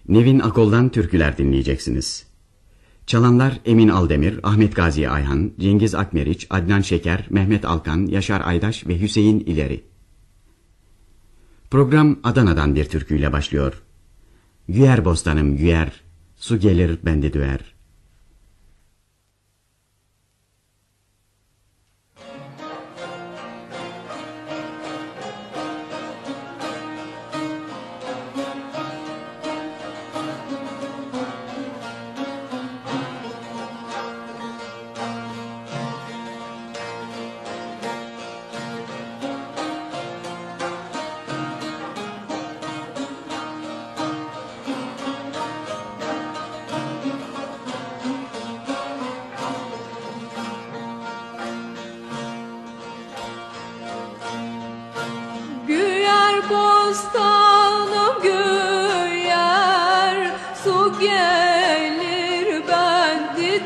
Nevin Akol'dan türküler dinleyeceksiniz. Çalanlar Emin Aldemir, Ahmet Gazi Ayhan, Cengiz Akmeriç, Adnan Şeker, Mehmet Alkan, Yaşar Aydaş ve Hüseyin İleri. Program Adana'dan bir türküyle başlıyor. Güyer bostanım güyer, su gelir bende düer. Bostanım güyer, su gelir bendi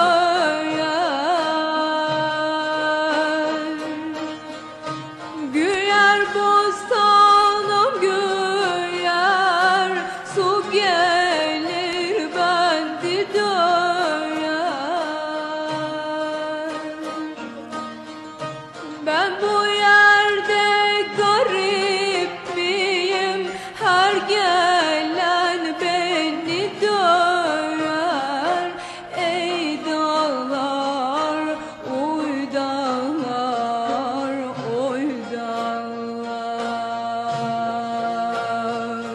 döyer. Güyer bostanım güyer, su gelir bendi döyer. Ben bu yerde garip her gelen beni döver. Ey dağlar, oy dağlar, oy dağlar.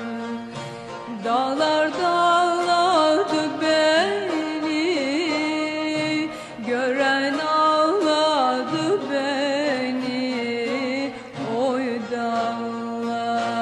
Dağlar dağladı beni, gören ağladı beni, oy dağlar.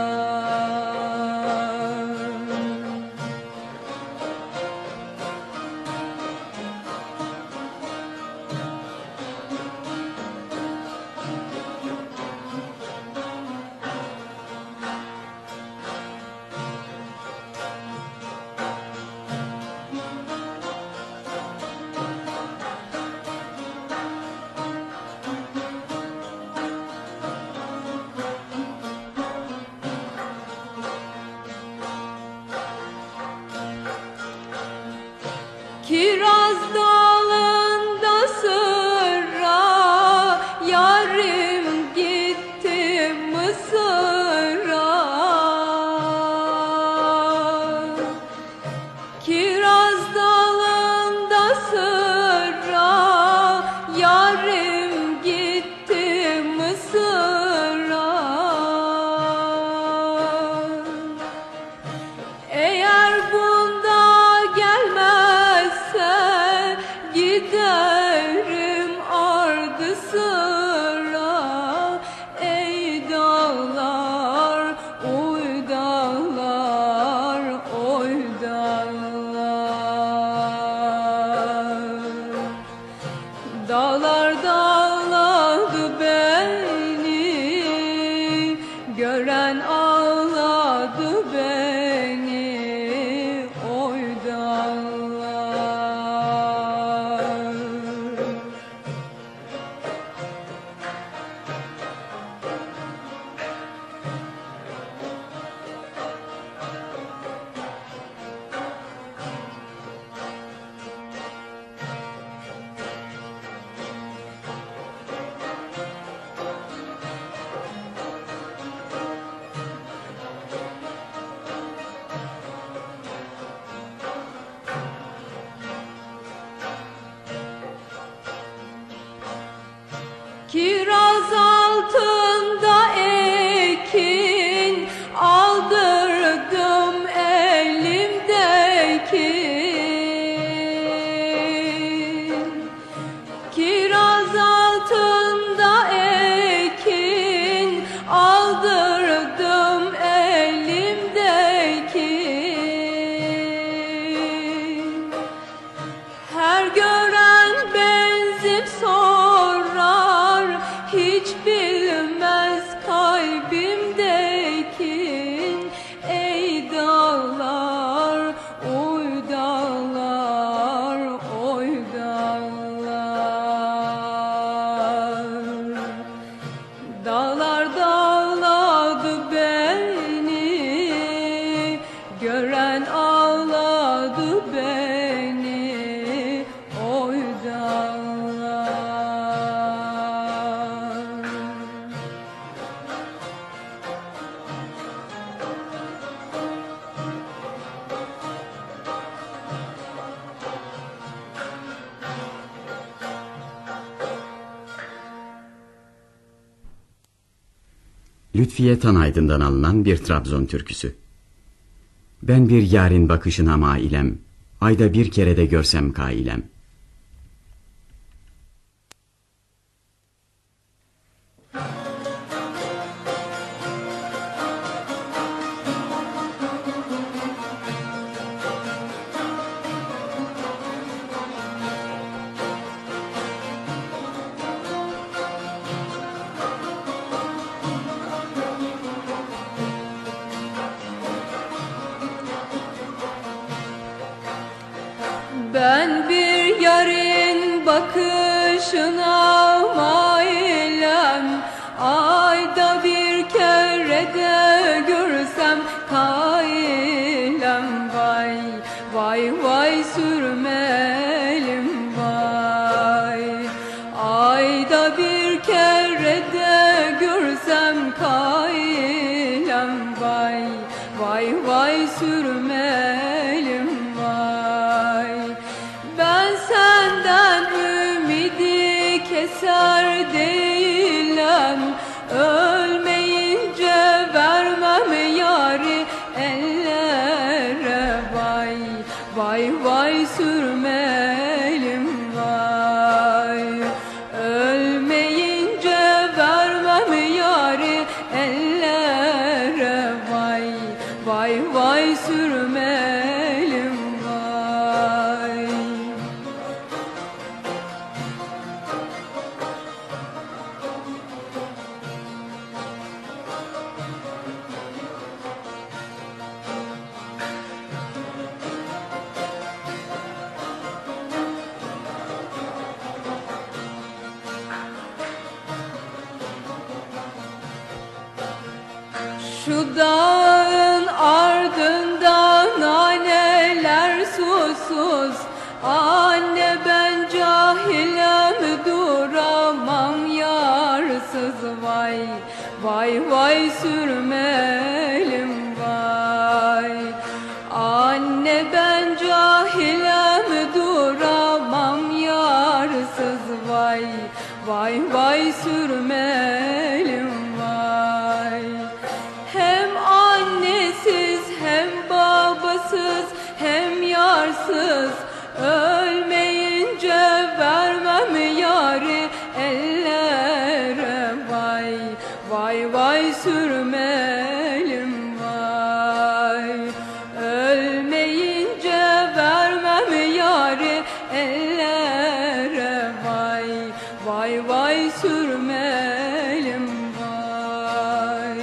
Kiraz dalında sıra, yarim gitti Mısır'a. Kiraz dalında sıra, yarim gitti Mısır'a. Eğer bunda gelmezse giderim ardı sıra. Ey dağlar, oy dağlar, oy dağlar. Dağlar dağladı beni, gören ağladı beni, oy dağlar. Kiraz altında ekin, aldırdım elimdeki. Kiraz altında ekin, aldırdım elimdeki. Her gören benzip sorar, hiç bilmez kalbimdeki. Ey dağlar, oy dağlar, oy dağlar. Dağlar dağladı beni, gören Lütfiye Tanaydın'dan alınan bir Trabzon türküsü. Ben bir yârin bakışına mailem, ayda bir kere de görsem kailem. Ben bir yarın bakışına mailem, ayda bir kere de görsem kailem. Vay vay vay sürmelim vay, ayda bir kere de görsem kailem. Vay vay vay sürmelim vay. Ben senden ümidi keser değilim, ölmeyince vermem yari ellere. Vay vay vay sürmelim vay, ölmeyince vermem yari ellere. Vay vay vay sürmelim vay. Şu dağın ardından anneler susuz, anne ben cahilem duramam yarsız. Vay vay vay sürmelim vay, anne ben cahilem duramam yarsız. Vay vay vay sürmelim vay. Hem annesiz hem babasız hem yarsız, ölmeyince vermem yari ellere. Vay vay vay sürmelim vay, ölmeyince vermem yari ellere. Vay vay vay sürmelim vay.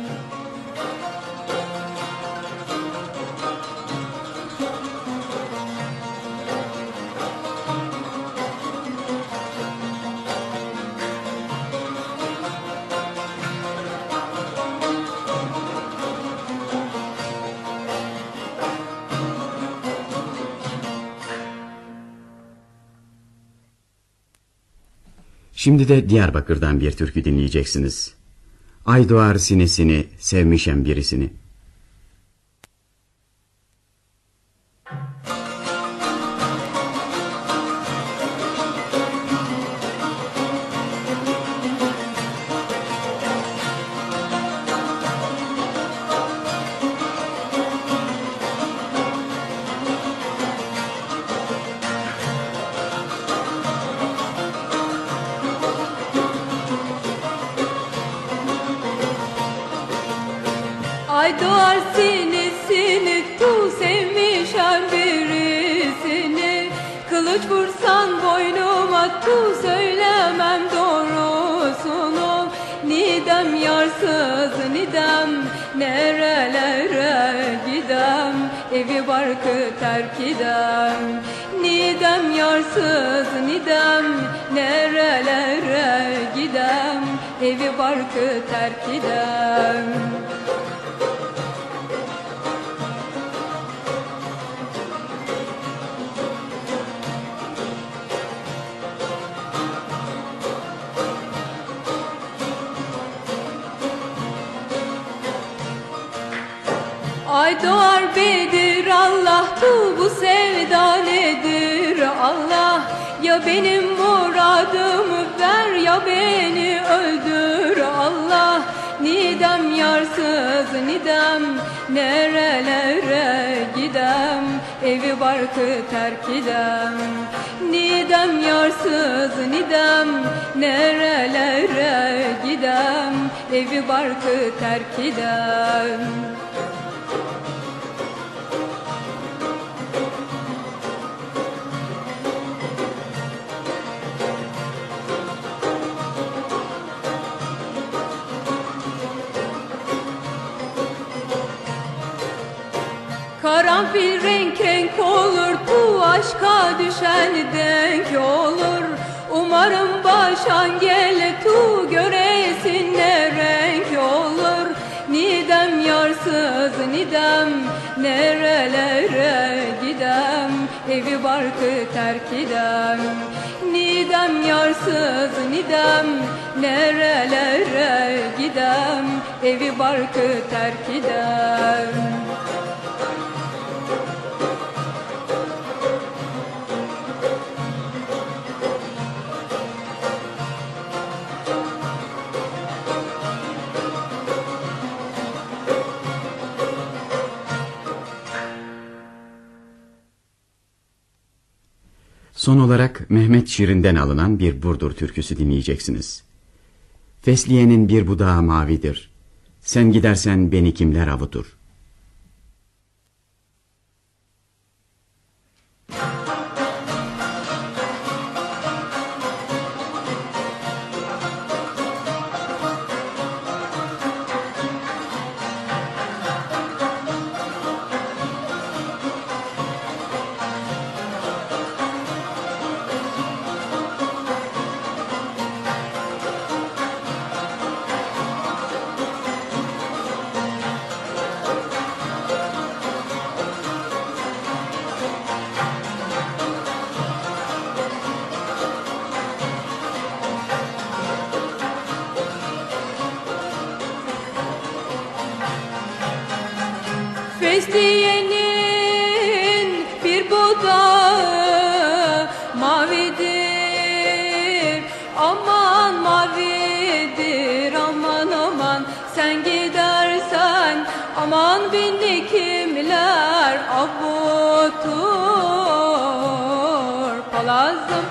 Şimdi de Diyarbakır'dan bir türkü dinleyeceksiniz. Ay doğar sinesini, sevmişem birisini. Ay doğar sinesini, tu sevmişem birisini. Kılıç vursan boynuma, tu söylemem doğrusunu. Nidem yarsız nidem, nerelere gidem, evi barkı terk idem. Nidem yarsız nidem, nerelere gidem, evi barkı terk idem. Ay doğar Bedir Allah, tu bu sevda nedir Allah? Ya benim muradımı ver ya beni öldür Allah. Nidem yarsız nidem, nerelere gidem, evi barkı terk idem. Nidem yarsız nidem, nerelere gidem, evi barkı terk idem. Karanfil renk renk olur, bu aşka düşen denk olur. Umarım başan gele tu göresin ne renk olur. Nidem yarsız nidem, nerelere gidem, evi barkı terk idem. Nidem yarsız nidem, nerelere gidem, evi barkı terk idem. Son olarak Mehmet Şirin'den alınan bir Burdur türküsü dinleyeceksiniz. Fesliye'nin bir budağı mavidir, sen gidersen beni kimler avutur. Fesliye'nin bir budağı mavidir, aman mavidir, aman aman. Sen gidersen aman beni kimler avutur palazım.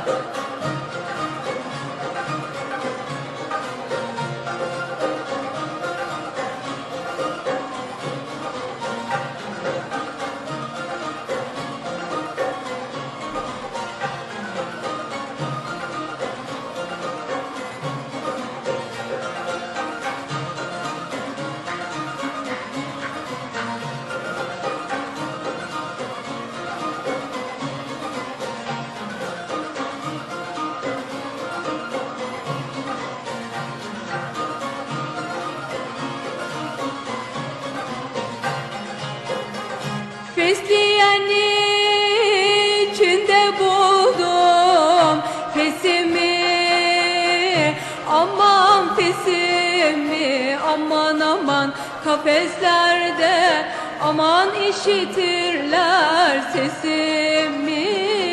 Fesliye'nin içinde buldum pesimi, aman pesimi, aman aman. Kafeslerde aman işitirler sesimi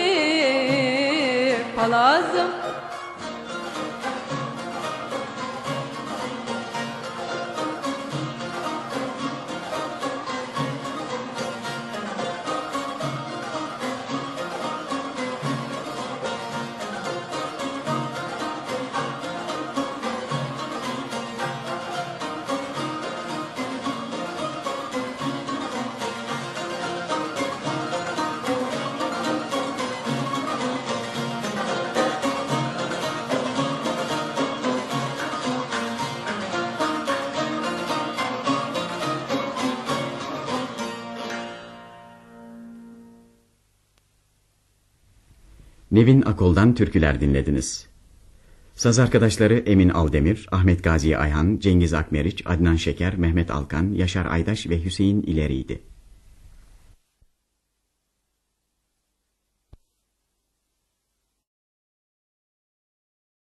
palazım. Nevin Akol'dan türküler dinlediniz. Saz arkadaşları Emin Aldemir, Ahmet Gazi Ayhan, Cengiz Akmeriç, Adnan Şeker, Mehmet Alkan, Yaşar Aydaş ve Hüseyin İleri'ydi.